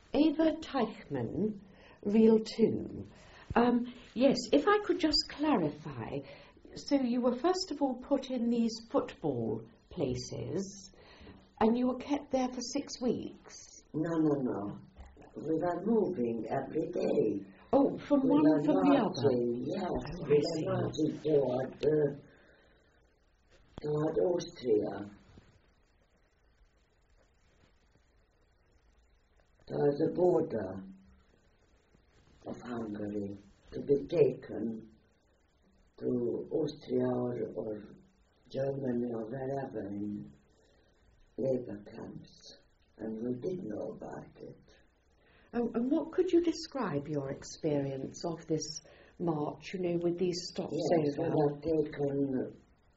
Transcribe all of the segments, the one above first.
Eva Teichmann, Reel 2. Yes, if I could just clarify. So you were first of all put in these football places and you were kept there for 6 weeks? No. We were moving every day. Oh, from one from the other? Yes, oh, we were marching toward Austria. Toward the border of Hungary, to be taken to Austria or Germany or wherever in labor camps. And we did know about it. Oh, and what could you describe your experience of this march, with these stops yes, over? We were taken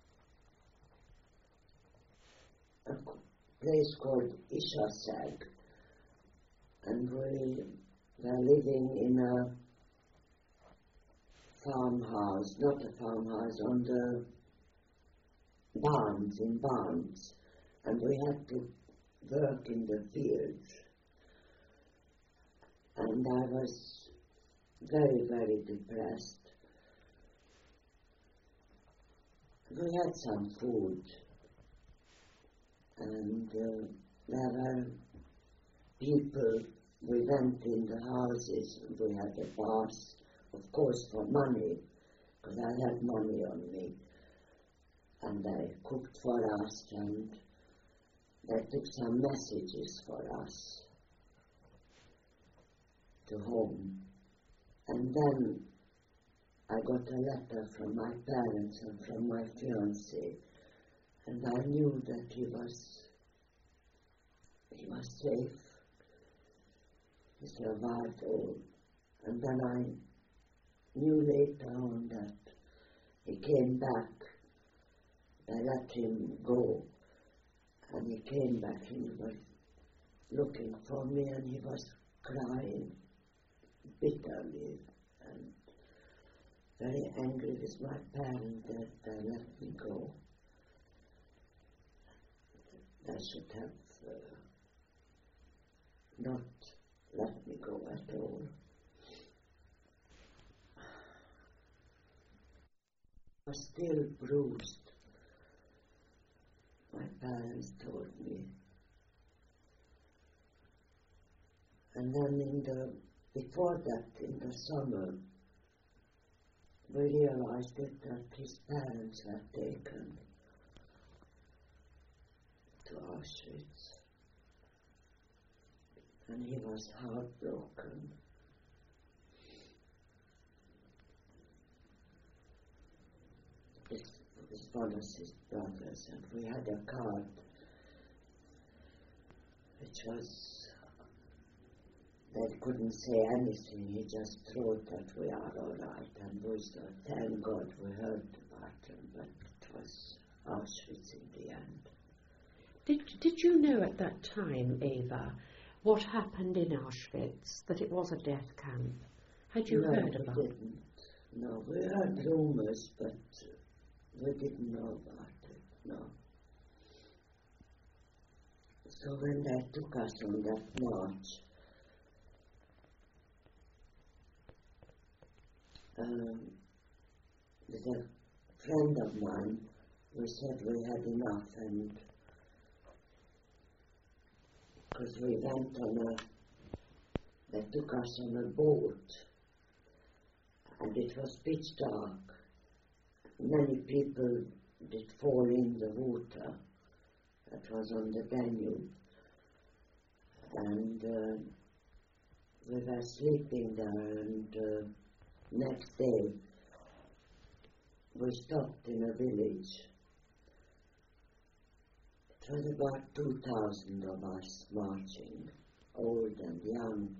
a place called Ishaseg, and we were living in a farmhouse, not a farmhouse, on the barns, in barns, and we had to work in the fields. And I was very, very depressed. We had some food, and there were people. We went in the houses, and we had a pass, of course, for money, because I had money on me. And they cooked for us, and they took some messages for us to home. And then I got a letter from my parents and from my fiancé, and I knew that he was safe. He survived all. And then I knew later on that he came back. I let him go, and he came back, and he was looking for me, and he was crying bitterly and very angry with my parents that they let me go. They should have not let me go at all. I was still bruised, my parents told me. And then before that, in the summer, we realized that his parents were taken to Auschwitz. And he was heartbroken. His one of his brothers, and we had a card which was, they couldn't say anything, he just wrote that we are all right, and we thought, thank God we heard about him, but it was Auschwitz in the end. Did you know at that time, Eva, what happened in Auschwitz, that it was a death camp? Had you heard about it? No, we heard rumors, but we didn't know about it, no. So when they took us on that march, with a friend of mine, we said we had enough, and because we went they took us on a boat, and it was pitch dark. Many people did fall in the water that was on the Danube, and we were sleeping there, and next day we stopped in a village. It was about 2,000 of us marching, old and young.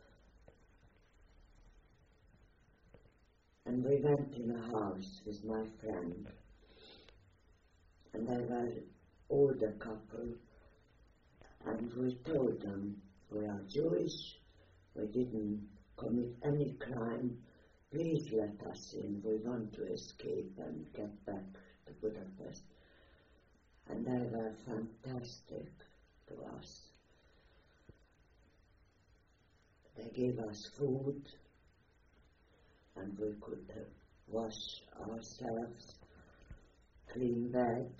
And we went in a house with my friend, and they were older couple, and we told them, we are Jewish, we didn't commit any crime, please let us in, we want to escape and get back to Budapest. And they were fantastic to us. they gave us food, and we could wash ourselves, clean bed.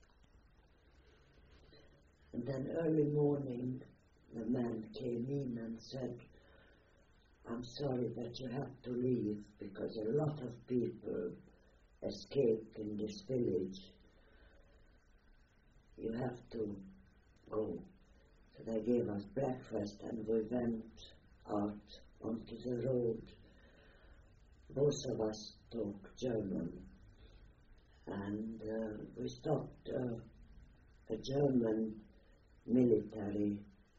And then early morning, the man came in and said, "I'm sorry, but you have to leave because a lot of people escaped in this village. You have to go." So they gave us breakfast and we went out onto the road. Both of us spoke German, and we stopped a German military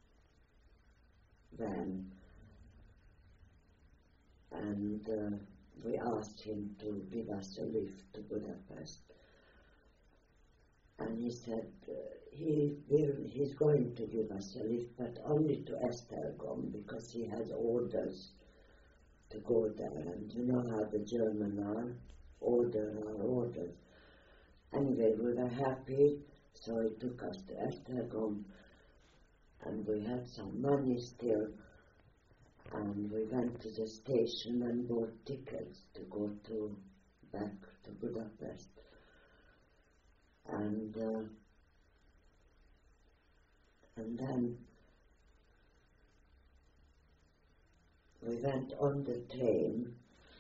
van, and we asked him to give us a lift to Budapest. And he said he's going to give us a lift, but only to Esztergom, because he has orders to go there. And you know how the German are, order are orders. Anyway, we were happy, so he took us to Esztergom, and we had some money still, and we went to the station and bought tickets to go back to Budapest. And then we went on the train.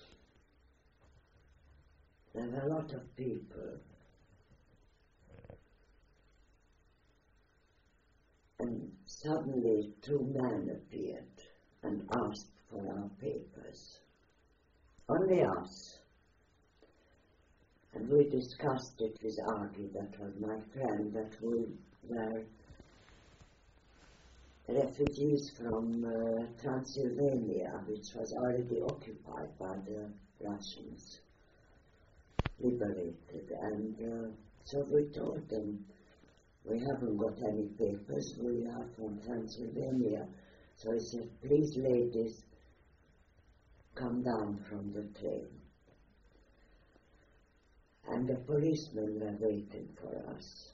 There were a lot of people. And suddenly 2 men appeared and asked for our papers. Only us. And we discussed it with Agi, that was my friend, that we were refugees from Transylvania, which was already occupied by the Russians, liberated. And so we told them, "We haven't got any papers, we are from Transylvania." So he said, "Please, ladies, come down from the train." And the policemen were waiting for us.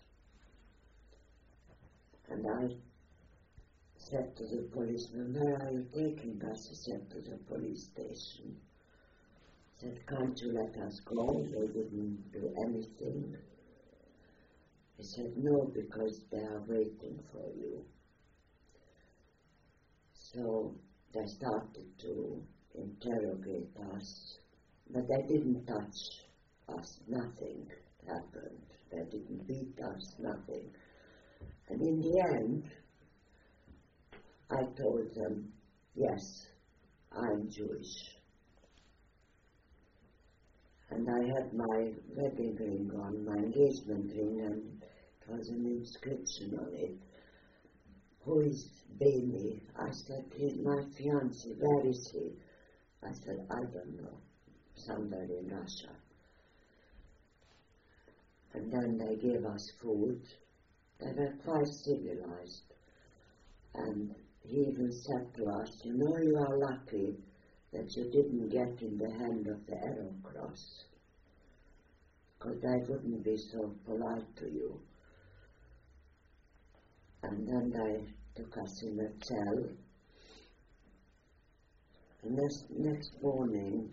And I said to the policeman, "Where are you taking us?" He said, "To the police station." I said, "Can't you let us go? We didn't do anything." He said, "No, because they are waiting for you." So they started to interrogate us, but they didn't touch us, nothing happened. They didn't beat us, nothing. And in the end, I told them, "Yes, I'm Jewish." And I had my wedding ring on, my engagement ring, and it was an inscription on it. "Who is Beni?" I said, "He's my fiancé. Where is he?" I said, "I don't know, somewhere in Russia." And then they gave us food. They were quite civilized. And he even said to us, "You know, you are lucky that you didn't get in the hand of the arrow cross, because they wouldn't be so polite to you." And then they took us in a cell. And next morning,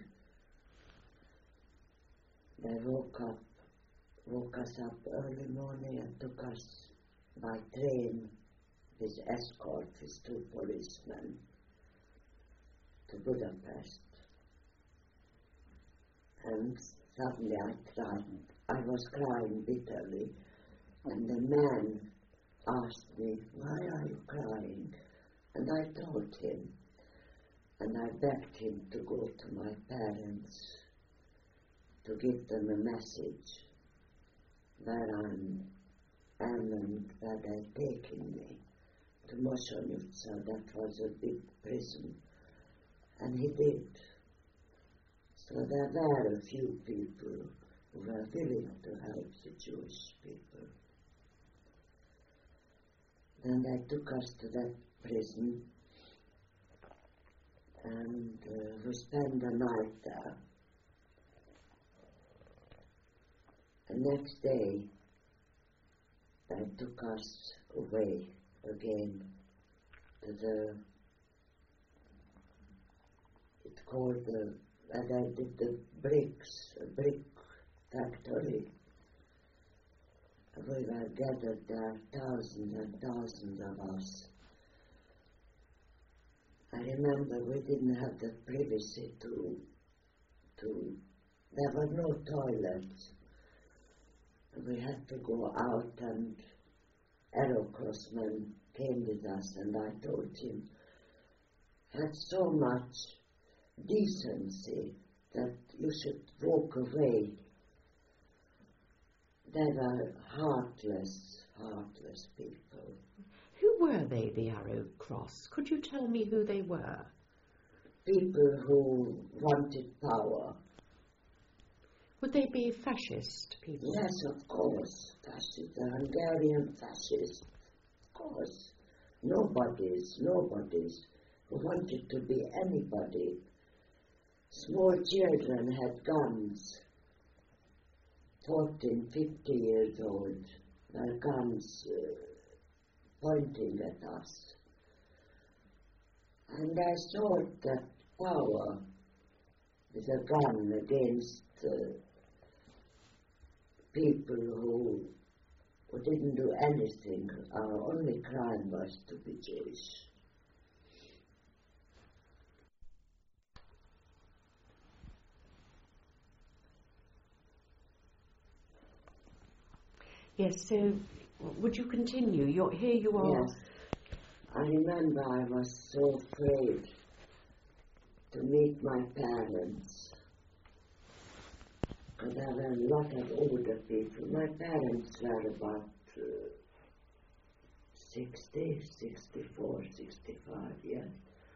they woke us up early morning and took us by train with escort, with 2 policemen, to Budapest. And suddenly I cried. I was crying bitterly, and the man asked me, "Why are you crying?" And I told him, and I begged him to go to my parents, to give them a message where I am and where they're taking me, to Moshonyutsa. That was a big prison. And he did. So there were a few people who were willing to help the Jewish people. Then they took us to that prison, and we spent the night there. The next day, they took us away again to the called and I did the bricks, a brick factory. We were gathered there, thousands and thousands of us. I remember we didn't have the privacy to there were no toilets. We had to go out, and Aerocrossman came with us, and I told him, had so much decency that you should walk away. They were heartless people. Who were they, the Arrow Cross? Could you tell me who they were? People who wanted power. Would they be fascist people? Yes, of course. Fascist, the Hungarian fascists. Of course. Nobodies who wanted to be anybody. Small children had guns. 14, 50 years old. Their guns pointing at us. And I thought that power with a gun against people who didn't do anything, our only crime was to be Jewish. Yes, so would you continue? Here you are. Yes. I remember I was so afraid to meet my parents. Because there were a lot of older people. My parents were about 60, 64, 65 years.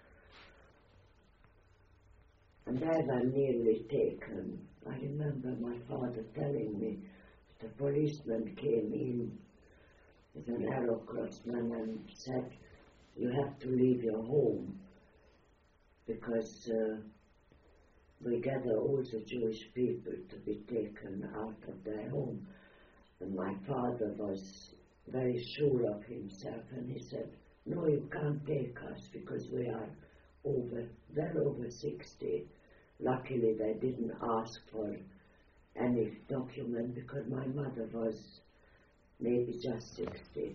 And they were nearly taken. I remember my father telling me the policeman came in with an Aerocrossman and said, you have to leave your home because we gather all the Jewish people to be taken out of their home. And my father was very sure of himself, and he said, no, you can't take us because we are well over 60. Luckily they didn't ask for any document because my mother was maybe just 60.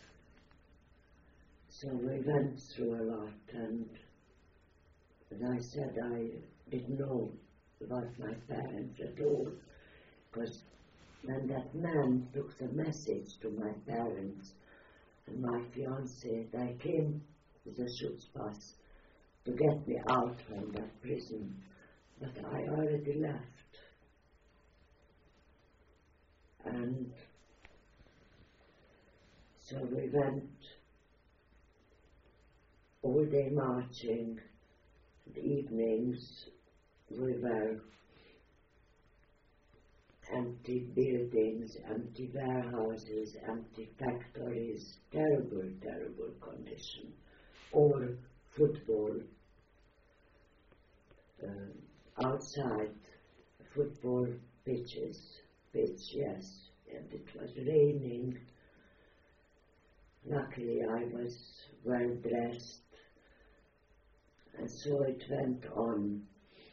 So we went through a lot, and as I said, I didn't know about my parents at all, because when that man took the message to my parents and my fiancé, they came with a Schutzpass to get me out from that prison, but I already left. And so we went all day marching. The evenings we were empty buildings, empty warehouses, empty factories, terrible, terrible condition. Or football, outside football pitch, yes, and it was raining. Luckily I was well dressed, and so it went on.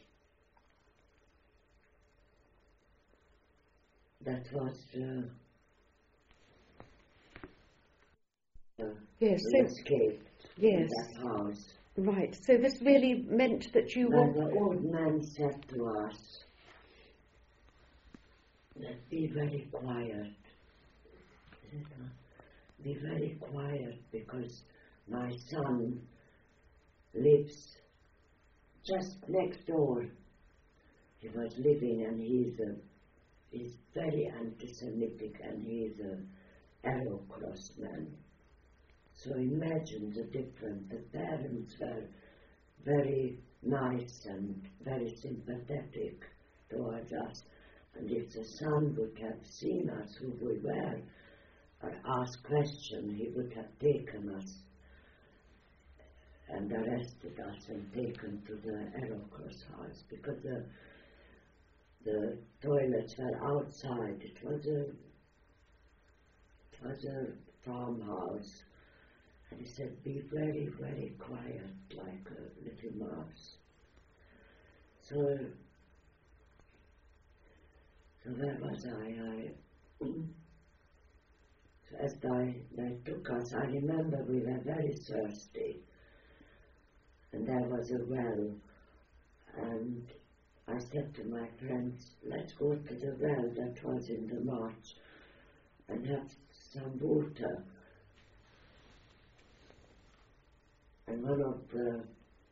That was yes, we escaped yes. in that house. Right, so this really meant that you And were... the old man said to us, that be very quiet. Be very quiet, because my son lives just next door. He was living, and he's very anti-Semitic, and he's an Aerocrossman. So imagine the difference. The parents were very nice and very sympathetic towards us. And if the son would have seen us, who we were, or asked questions, he would have taken us and arrested us and taken to the Aerocross house, because the toilets were outside. It was a farmhouse. And he said, be very, very quiet, like a little mouse. So where was I? So as they took us, I remember we were very thirsty, and there was a well, and I said to my friends, let's go to the well that was in the march and have some water. And one of the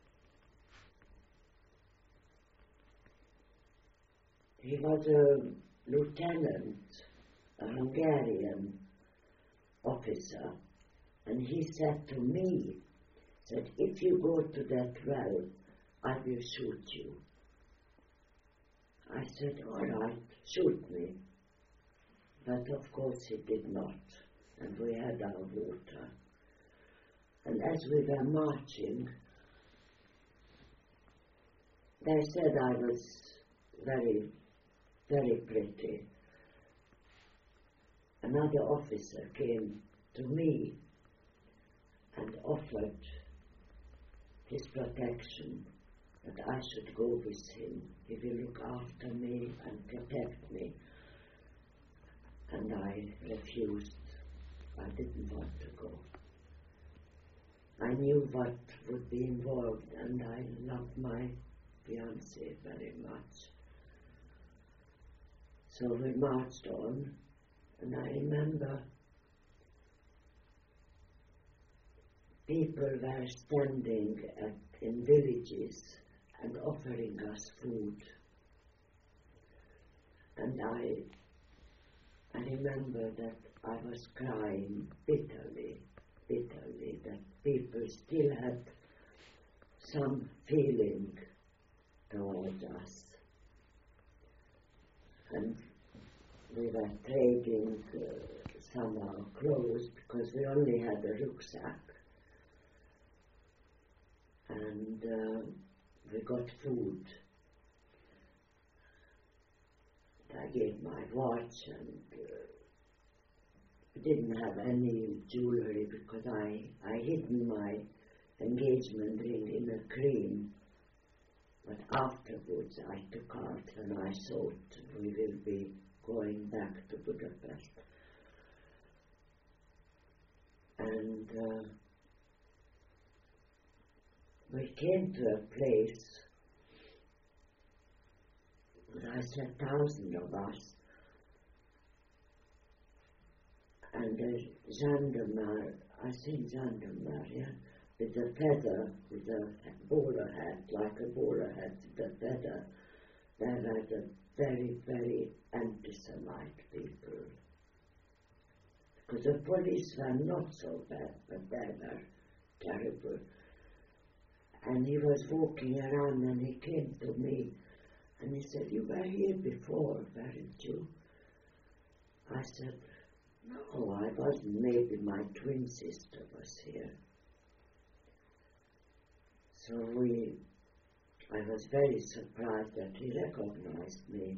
he was a lieutenant, a Hungarian officer, and he said to me, said, if you go to that well, I will shoot you. I said, all right, shoot me. But of course he did not, and we had our water. And as we were marching, they said I was very, very pretty. Another officer came to me and offered his protection, that I should go with him. He will look after me and protect me. And I refused. I didn't want to go. I knew what would be involved, and I loved my fiancé very much. So we marched on, and I remember people were standing in villages and offering us food. And I remember that I was crying bitterly, that people still had some feeling towards us. And we were trading some of our clothes because we only had a rucksack. And we got food. I gave my watch, and didn't have any jewelry because I hidden my engagement ring in a cream. But afterwards I took out when I thought we will be going back to Budapest. And we came to a place where I said 1,000 of us, and the gendarme, I think gendarme, yeah, with a feather, with a bowler hat, like a bowler hat with a feather. They were the very, very anti-Semite people. Because the police were not so bad, but they were terrible. And he was walking around, and he came to me, and he said, you were here before, weren't you? I said, no, I wasn't. Maybe my twin sister was here. So I was very surprised that he recognized me.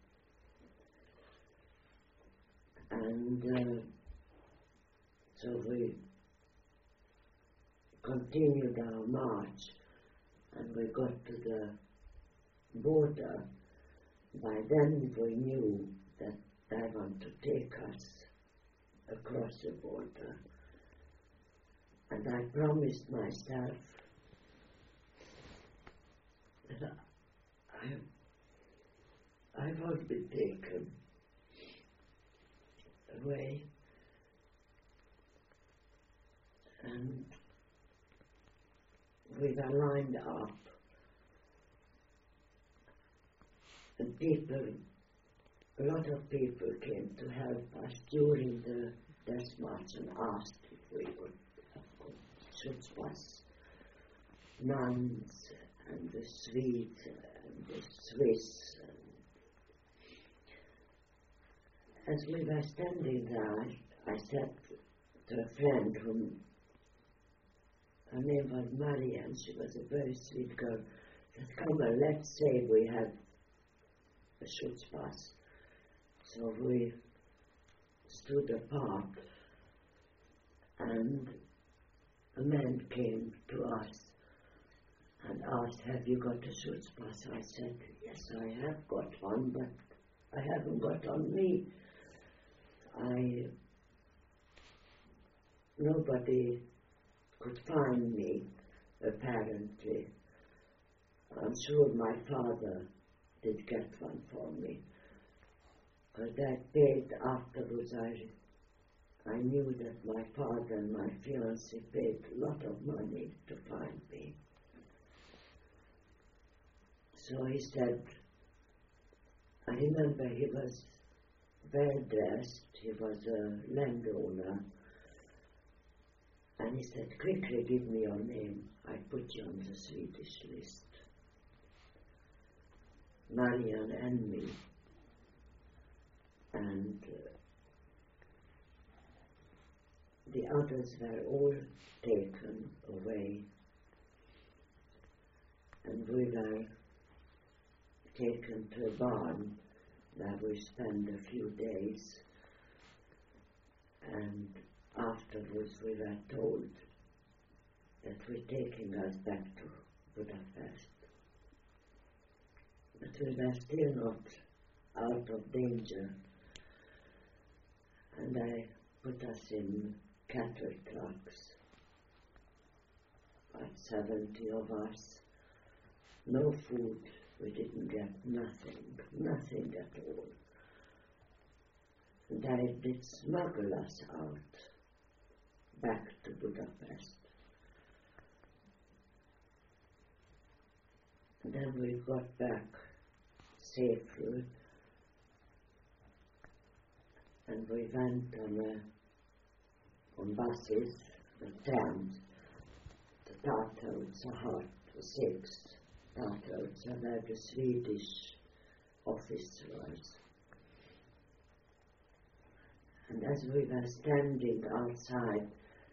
And so we continued our march, and we got to the border. By then we knew that they want to take us across the border. And I promised myself that I won't be taken away. And we were lined up, and a lot of people came to help us during the death march and asked if we would shoot us. Nuns and the Swedes and the Swiss. As we were standing there, I said to a friend her name was Marianne, she was a very sweet girl, said, come on, let's say we have a Schutzpass. So we stood apart, and a man came to us and asked, have you got a Schutzpass? I said, yes, I have got one, but I haven't got on me. Nobody could find me, apparently. I'm sure my father did get one for me. Because I paid afterwards, I knew that my father and my fiancé paid a lot of money to find me. So he said, I remember he was well dressed, he was a landowner, and he said, quickly give me your name, I put you on the Swedish list. Marianne and me. And the others were all taken away, and we were taken to a barn where we spent a few days, and afterwards we were told that we're taking us back to Budapest. But we were still not out of danger, and I put us in cattle trucks, about 70 of us, no food, we didn't get nothing at all. And I did smuggle us out back to Budapest. And then we got back safely, and we went on buses, the trams, the Tartowca, the 6 Tartowca, where the Swedish office was. And as we were standing outside,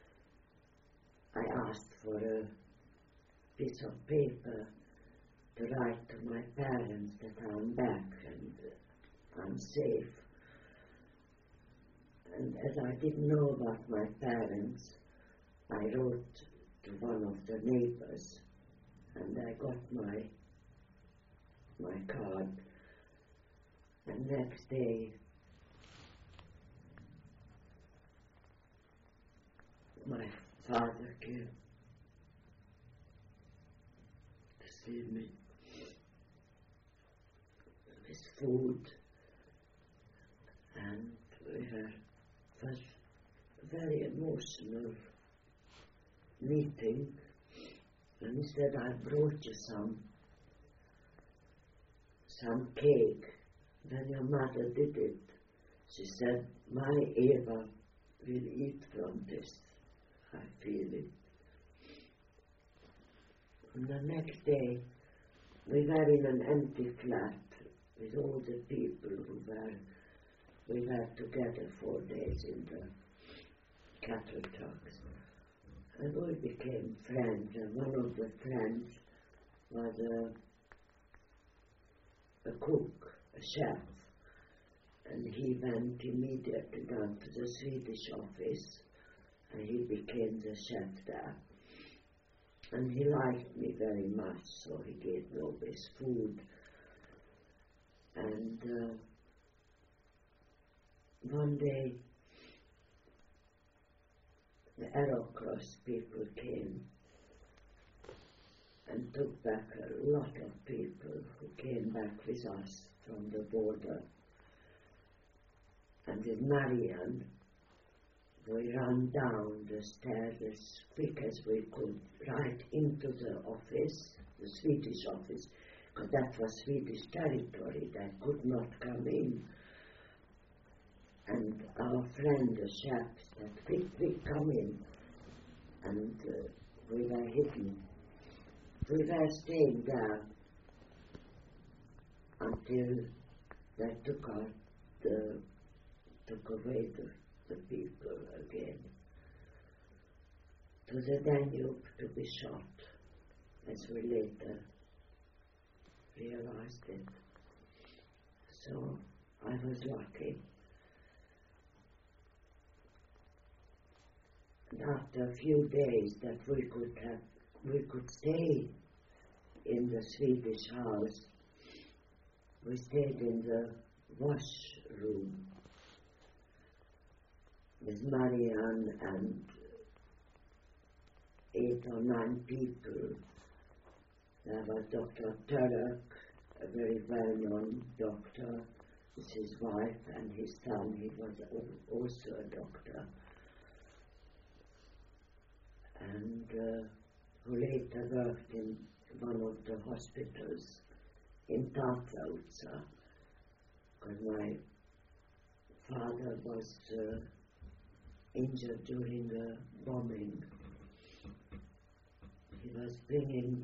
I asked for a piece of paper to write to my parents that I'm back and I'm safe. And as I didn't know about my parents, I wrote to one of the neighbors, and I got my card. And next day, my father came to see me with food, and it was a very emotional meeting, and he said, I brought you some cake. When your mother did it, she said, my Eva will eat from this. I feel it. And the next day, we were in an empty flat with all the people we were together 4 days in the cattle trucks. And we became friends, and one of the friends was a cook, a chef, and he went immediately down to the Swedish office, and he became the chef there. And he liked me very much, so he gave me always food. And one day, the Aerocross people came and took back a lot of people who came back with us from the border. And with Marianne, we ran down the stairs as quick as we could, right into the office, the Swedish office, because that was Swedish territory, they could not come in. And our friend, the chef, said, quick, come in. And we were hidden. We were staying there until they took away the people again to the Danube to be shot, as we later realized it. So I was lucky. And after a few days that we could stay in the Swedish house. We stayed in the washroom with Marianne and 8 or 9 people. There was Dr. Turek, a very well-known doctor, with his wife and his son. He was also a doctor. And who later worked in one of the hospitals in Tartlautsa, because my father was injured during the bombing. He was bringing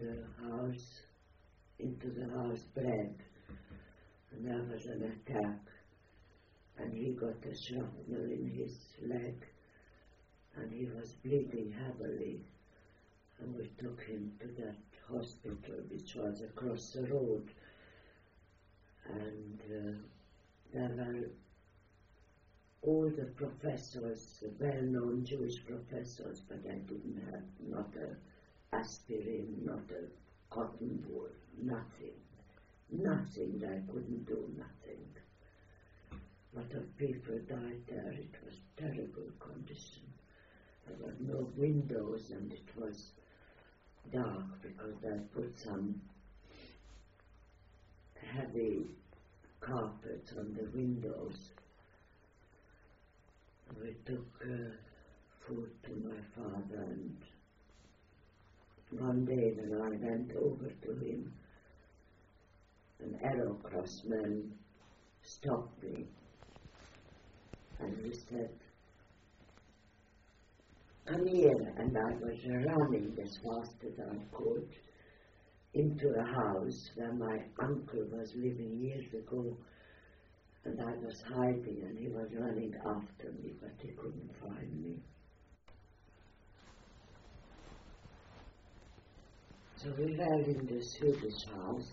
into the house bread, and there was an attack, and he got a shrapnel in his leg, and he was bleeding heavily, and we took him to that hospital which was across the road, and there were all the professors, the well-known Jewish professors, but I didn't have not a aspirin, not a cotton wool, nothing. Nothing, I couldn't do nothing. A lot of people died there. It was a terrible condition. There were no windows and it was dark because I put some heavy carpet on the windows. We took food to my father, and one day when I went over to him, an Aerocross man stopped me and he said, "Come here," and I was running as fast as I could into a house where my uncle was living years ago, and I was hiding and he was running after me, but he couldn't find me. So we were in the Swedish house,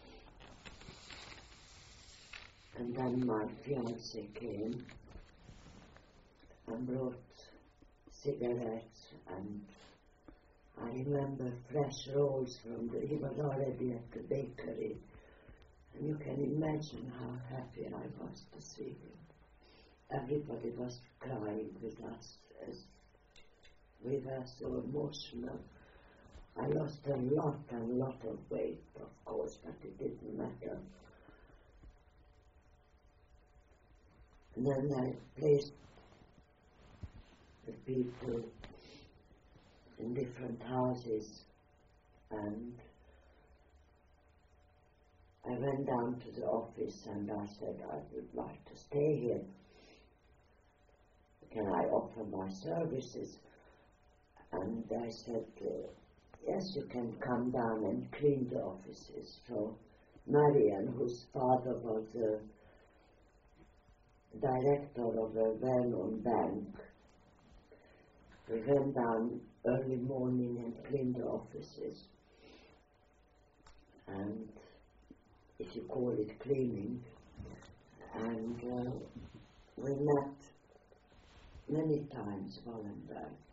and then my fiancé came and brought cigarettes, and I remember fresh rolls he was already at the bakery, and you can imagine how happy I was to see him. Everybody was crying with us as we were so emotional. I lost a lot of weight, of course, but it didn't matter. And then I placed the people in different houses, and I went down to the office and I said I would like to stay here. Can I offer my services? And I said, yes, you can come down and clean the offices. So Marian, whose father was the director of a well-known bank, we went down early morning and cleaned the offices. And if you call it cleaning, and we met many times, Wallenberg.